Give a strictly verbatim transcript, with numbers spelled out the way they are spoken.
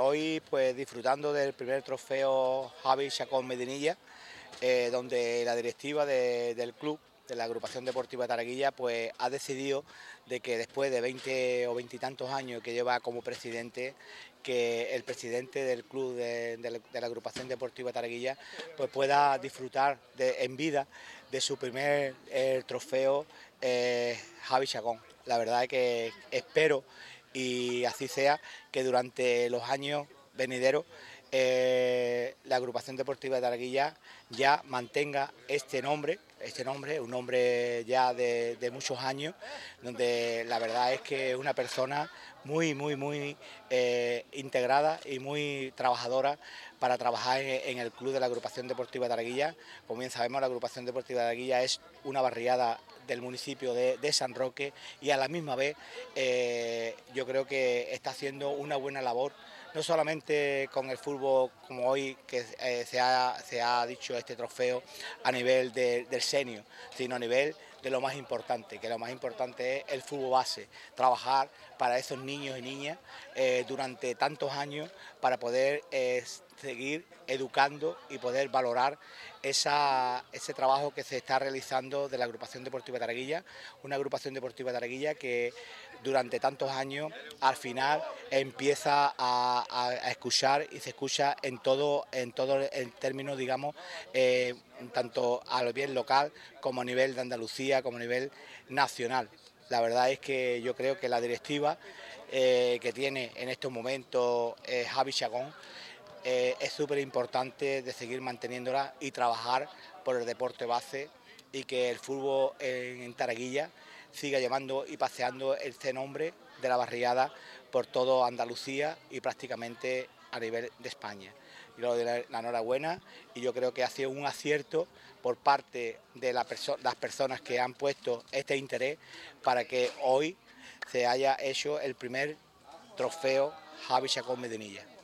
hoy pues disfrutando del primer trofeo Javi Chacón Medinilla, eh, donde la directiva de, del club, de la agrupación deportiva Taraguilla, pues ha decidido de que después de veinte o veintitantos años que lleva como presidente, que el presidente del club de, de, la, de la agrupación deportiva Taraguilla pues pueda disfrutar de, en vida de su primer eh, trofeo eh, Javi Chacón. La verdad es que espero, y así sea, que durante los años venideros eh, la agrupación deportiva de Taraguilla ya mantenga este nombre, este nombre, un nombre ya de, de muchos años, donde la verdad es que es una persona muy, muy, muy eh, integrada y muy trabajadora para trabajar en, en el club de la agrupación deportiva de Taraguilla. Como bien sabemos, la agrupación deportiva de Taraguilla es una barriada del municipio de, de San Roque, y a la misma vez eh, yo creo que está haciendo una buena labor, no solamente con el fútbol como hoy que eh, se, ha, se ha dicho este trofeo a nivel de, del senior, sino a nivel de lo más importante, que lo más importante es el fútbol base, trabajar para esos niños y niñas eh, durante tantos años para poder eh, seguir educando y poder valorar esa, ese trabajo que se está realizando de la agrupación deportiva Taraguilla, una agrupación deportiva Taraguilla que durante tantos años al final empieza a, a, a escuchar y se escucha en todo, en todo el término, digamos, eh, tanto a lo bien local como a nivel de Andalucía, como a nivel nacional. La verdad es que yo creo que la directiva eh, que tiene en estos momentos eh, Javi Chacón eh, es súper importante de seguir manteniéndola y trabajar por el deporte base, y que el fútbol en, en Taraguilla siga llevando y paseando este nombre de la barriada por todo Andalucía y prácticamente a nivel de España. Y lo de la, la enhorabuena, y yo creo que ha sido un acierto por parte de la perso las personas que han puesto este interés para que hoy se haya hecho el primer trofeo Javi Chacón Medinilla.